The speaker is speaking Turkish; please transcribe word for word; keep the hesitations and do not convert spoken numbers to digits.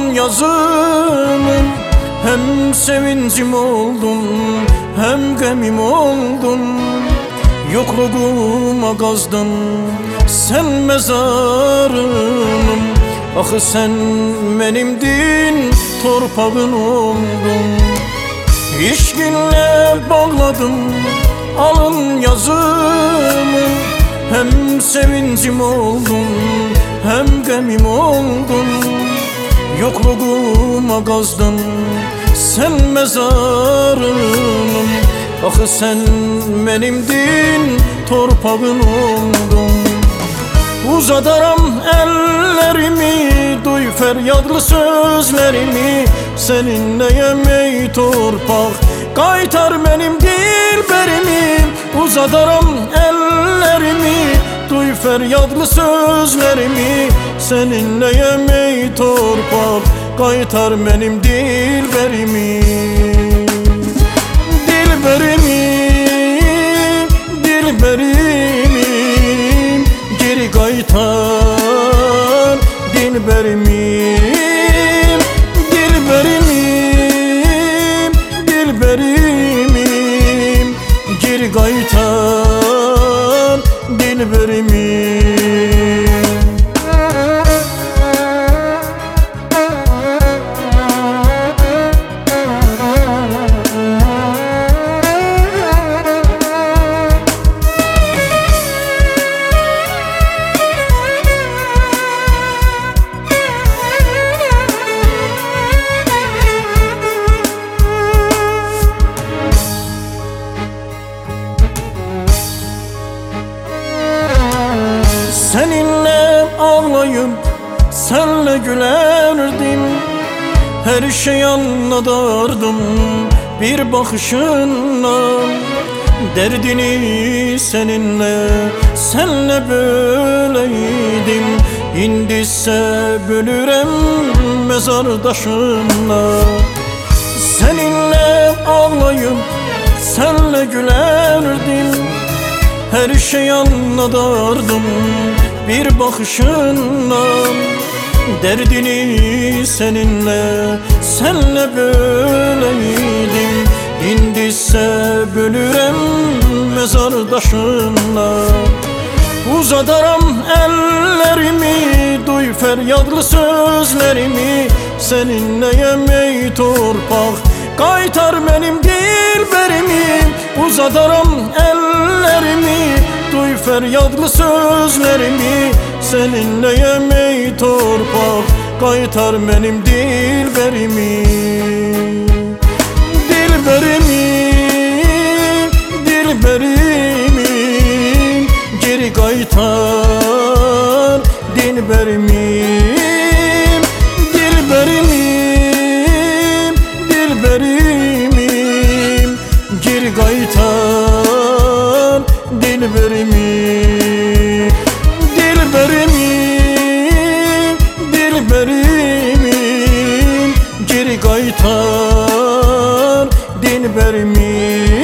alın yazımın. Hem sevincim oldun hem gemim oldun. Yokluğuma kazdın sen mezarımın. Ah sen benimdin, torpağın oldun. İşkinle bağladım alın yazımı. Hem sevincim oldun hem gemim oldun. Yokluğuma kazdın sen mezarımın. Ah sen benimdin, torpağın oldun. Uzadaram ellerimi, duy feryadlı sözlerimi. Seninleyem ey torpak, kaytar benim dilberimi. Uzadaram ellerimi, duy feryadlı sözlerimi. Seninleyem ey torpak, kaytar benim dilberimi. Dilberimi, dilberimi, geri kaytar dilberimim. Dilberimim, dilberimim, geri kaytar dilberimim. Seninle ağlayıp senle gülerdim. Her şeyi anladardım bir bakışınla. Derdini seninle, senle böyleydim. İndiyse bölürem mezardaşınla. Seninle ağlayıp senle gülerdim. Her şeyi anladardım bir bakışınla. Derdini seninle, senle böyleydim. İndiyse bölürem mezardaşınla. Uzadaram ellerimi, duy feryadlı sözlerimi. Seninleyem ey torpak, kaytar benim dilberimi. Uzadaram ellerimi, duy feryadlı sözlerimi. Seninleyem ey torpak, kaytar benim dilberimi. Dilberimi, dilberimi, geri kaytar dilberimim. Dilberimim, dilberimim, geri kaytar dilberimim. Dilberimim, dilberimim, geri kaytar dilberimim.